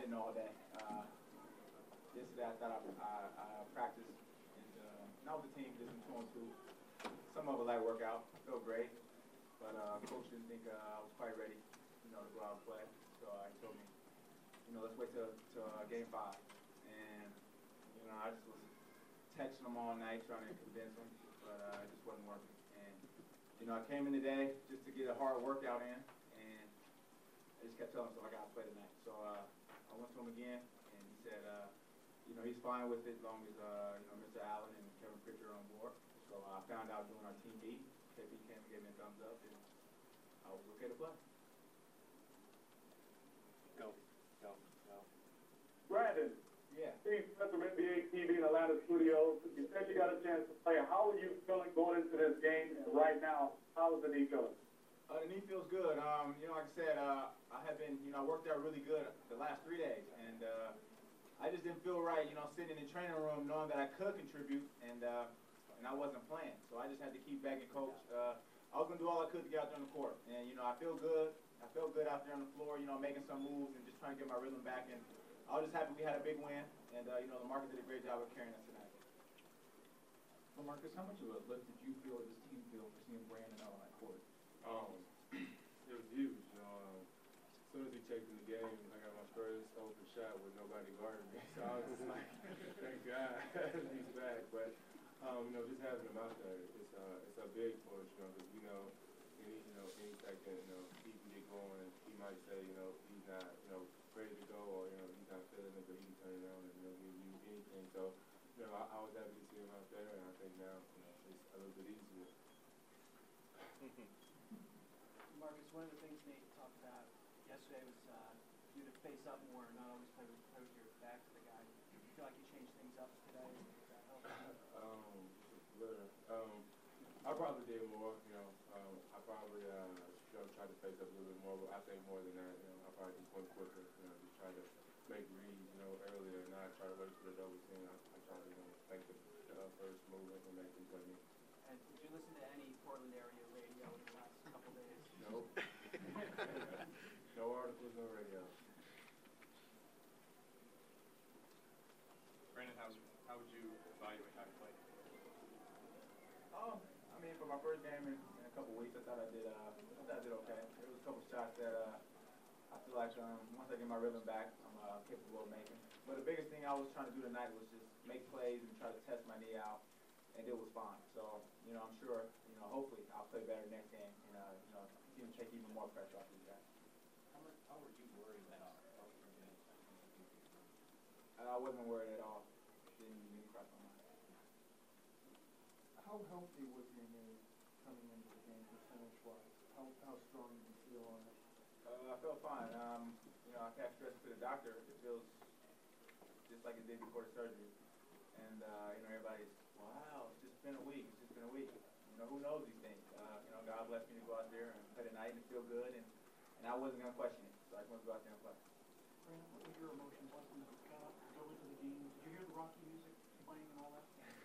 sprinting all day. Yesterday I thought I practiced and not with the team, just in 2 on 2. Some of a light workout. I felt great, but coach didn't think I was quite ready, to go out and play. So he told me, let's wait till game 5. And I just was texting him all night trying to convince him, but it just wasn't working. And I came in today just to get a hard workout in, and I just kept telling him, I got to play tonight. So I went to him again, and he said, he's fine with it as long as Mr. Allen and Kevin Pritchard are on board. So I found out during our team meet, KP came and gave me a thumbs up, and I was okay to play. Go. Brandon. Yeah. Steve Smith from NBA TV in Atlanta Studios. You said you got a chance to play. How are you feeling going into this game? And right now, how is the knee feeling? The knee feels good. Like I said, I have been, I worked out really good the last 3 days, and I just didn't feel right, sitting in the training room knowing that I could contribute, and I wasn't playing. So I just had to keep begging coach. I was gonna do all I could to get out there on the court, and I feel good. I felt good out there on the floor, making some moves and just trying to get my rhythm back. And I was just happy we had a big win, and LaMarcus did a great job of carrying us tonight. LaMarcus, how much of a lift did you feel, this team feel, for seeing Brandon out on that court? It was huge. As soon as he checked in the game, I got my first open shot with nobody guarding me. So I was just like, thank God he's back. But just having him out there, it's a big push, because we know any second, he can get going. He might say, he's not, ready to go, or he's not feeling it, but he can turn it on and give you anything. So, I was happy to see him out there, and I think now it's a little bit easier. Marcus, one of the things Nate talked about yesterday was you to face up more and not always play with your back to the guy. Do you feel like you changed things up today? Does that help? I probably did more. I probably tried to face up a little bit more, but I think more than that, I probably just went quicker. Just try to make reads, earlier, and not try to wait for the double team. I try to make the first move and make them play me. And did you listen to any Portland area radio in the last couple days? Nope. No articles, no radio. Brandon, how would you evaluate how you played? For my first game in a couple weeks, I thought I did okay. There was a couple shots that I feel like once I get my rhythm back, I'm capable of making. But the biggest thing I was trying to do tonight was just make plays and try to test my knee out, and it was fine. So, I'm sure, hopefully I'll play better next game and, continue to take even more pressure off these guys. How were you worried about I wasn't worried at all. Didn't cross my mind. How healthy was your knee coming into the game percentage-wise? How strong did you feel on it? I felt fine. I can't stress it to the doctor. It feels just like it did before the surgery. And, everybody's, wow, it's just been a week. It's just been a week. Who knows these things? God blessed me to go out there and play tonight and feel good. And I wasn't going to question it. So I just wanted to go out there and play. Brandon, what was your emotions like when you got up to go into the game? Did you hear the Rocky music playing and all that?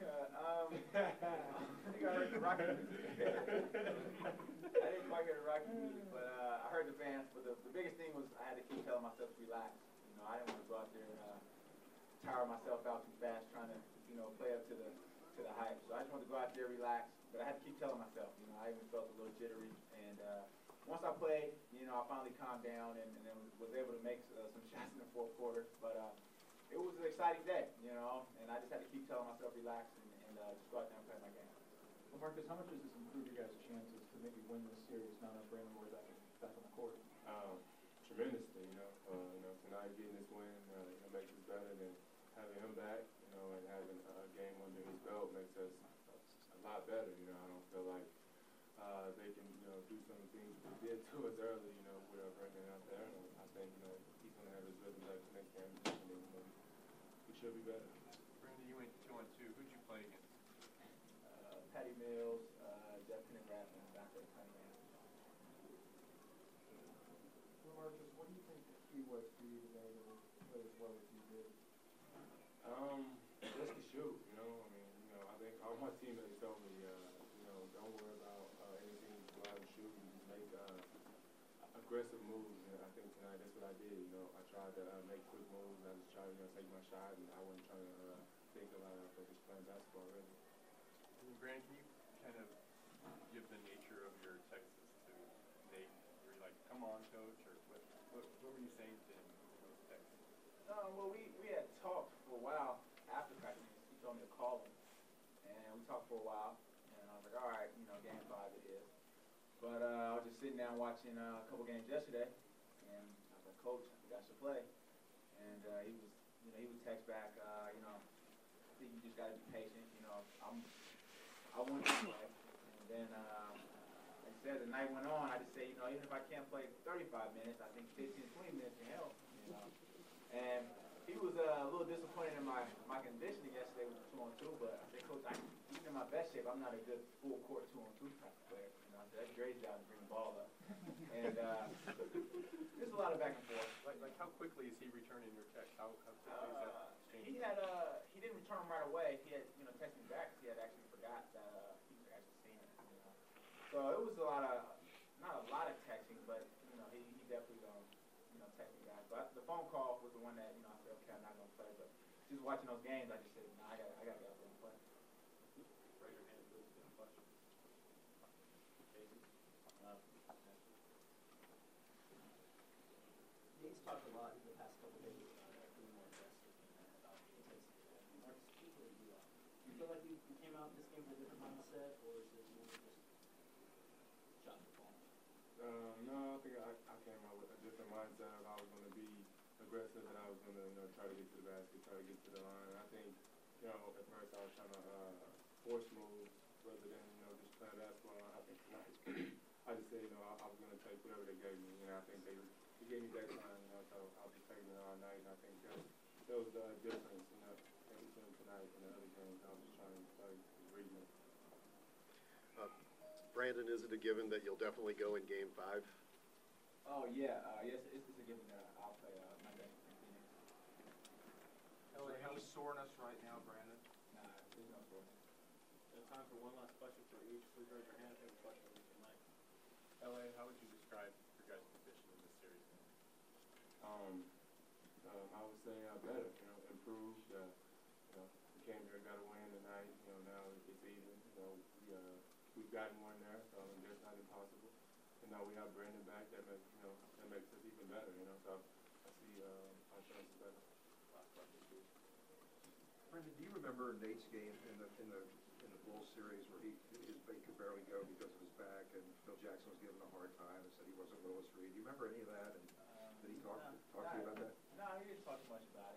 I think I heard the Rocky music. I didn't quite hear the Rocky music, but I heard the fans. But the biggest thing was I had to keep telling myself to relax. I didn't want to go out there and tire myself out too fast trying to, play up to the hype. So I just wanted to go out there, relax. But I had to keep telling myself. I even felt a little jittery. And once I played, I finally calmed down and then was able to make some shots in the fourth quarter. But it was an exciting day, and I just had to keep telling myself relax and just go out there and play my game. Well, Marcus, how much does this improve your guys' chances to maybe win this series now that Brandon Roy back on the court? Tremendously, tonight getting this win makes us better than having him back, and having a game under his belt makes us a lot better. I don't feel like they can, do some of the things they did to us early, with Brandon out there. And I think, he's going to have his rhythm back next game, and we should be better. Brandon, you went 2 on 2. Who'd you play against? Patty Mills, Jeff Pendergrass, and Dante Cunningham. Well, Marcus, what do you think the key was for you today to play as well as you did? Just to shoot, I think all my teammates told me, don't worry about anything, go out and shoot and just make aggressive moves. And I think tonight that's what I did. I tried to make quick moves. I just tried to take my shot, and I wasn't trying to think a lot after just playing basketball, really. And Brandon, can you kind of give the nature of your texts to Nate? Were you like, "Come on, coach," or what were you saying to him in those texts? Well, we had talked for a while after practice. He told me to call him, and we talked for a while. And I was like, all right, game 5 it is. But I was just sitting down watching a couple games yesterday, and I was like, Coach, you guys should play. And he would text back, I think you just got to be patient. I want you to play. And then, like I said, the night went on. I just say, even if I can't play 35 minutes, I think 15, 20 minutes can help. And he was a little disappointed in my conditioning yesterday with the 2-on-2, but I said, Coach, even in my best shape, I'm not a good full court 2-on-2 type of player. I said, that's Dre's job to bring the ball up. And there's a lot of back and forth. Like how quickly is he returning your text? How quickly is that changing? He didn't return them right away. He had texted me back because he had actually forgot that he was actually seeing it. So it was not a lot of texting, but he definitely text me back. But the phone call was the one that I said, okay, I'm not gonna play. But just watching those games, I just said, no, I gotta get out there and play. Raise your hand if there's any questions. Nate's talked a lot in the past couple of days about being more aggressive and about intensity. Marcus, what do you feel like you came out in this game with a different mindset, or is it more just shot in the ball? No, I think I came out with a different mindset of I was going to be aggressive and I was going to try to get to the basket, try to get to the line. I think at first I was trying to force moves rather than just playing basketball. I think tonight I just said I was going to take whatever they gave me, and I think they gave me that time. So I'll be taking it all night, and I think that was the difference in between tonight and the other games. I was just trying to play reading it. Brandon, is it a given that you'll definitely go in Game 5? Oh yeah, yes, it's a given that I'll play Monday in Phoenix. Is there any soreness right now, Brandon? Nah, there's no soreness. Time for one last question for each. Please raise your hand if you have a question with your mic. LA, how would you describe your guys' position in this series? I would say better, improved. We came here and got a win tonight. Now it's even. We've gotten one there, so that's not impossible. And now we have Brandon back. That makes us even better. So I see our chances better. Last question, please. Brendan, do you remember Nate's game in the Bulls series where he could barely go because of his back, and Phil Jackson was giving him a hard time and said he wasn't Willis Reed? Do you remember any of that? And did he talk to you about that? No, he didn't talk much about it.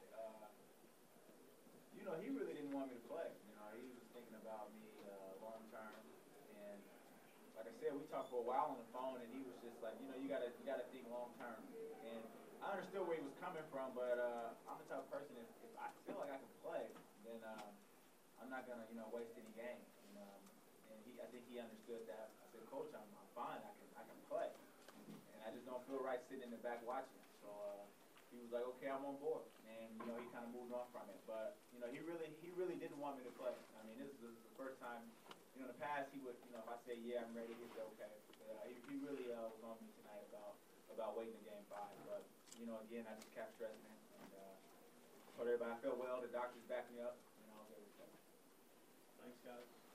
He really didn't want me to play. He was thinking about me long term, and like I said, we talked for a while on the phone, and he was just like, you gotta think long term. And I understood where he was coming from, but I'm the type of person if I feel like I can play, then I'm not gonna waste any games. And I think he understood that. I said, Coach, I'm fine. I can play, and I just don't feel right sitting in the back watching. So he was like, okay, I'm on board, and he kind of moved on from it. But he really didn't want me to play. I mean, this is the first time. In the past, he would, if I say yeah, I'm ready, he'd say okay. But he really was on me tonight about waiting to game 5. But again, I just kept stressing it, and told everybody I felt well. The doctors backed me up, and I was able to play. Thanks, guys.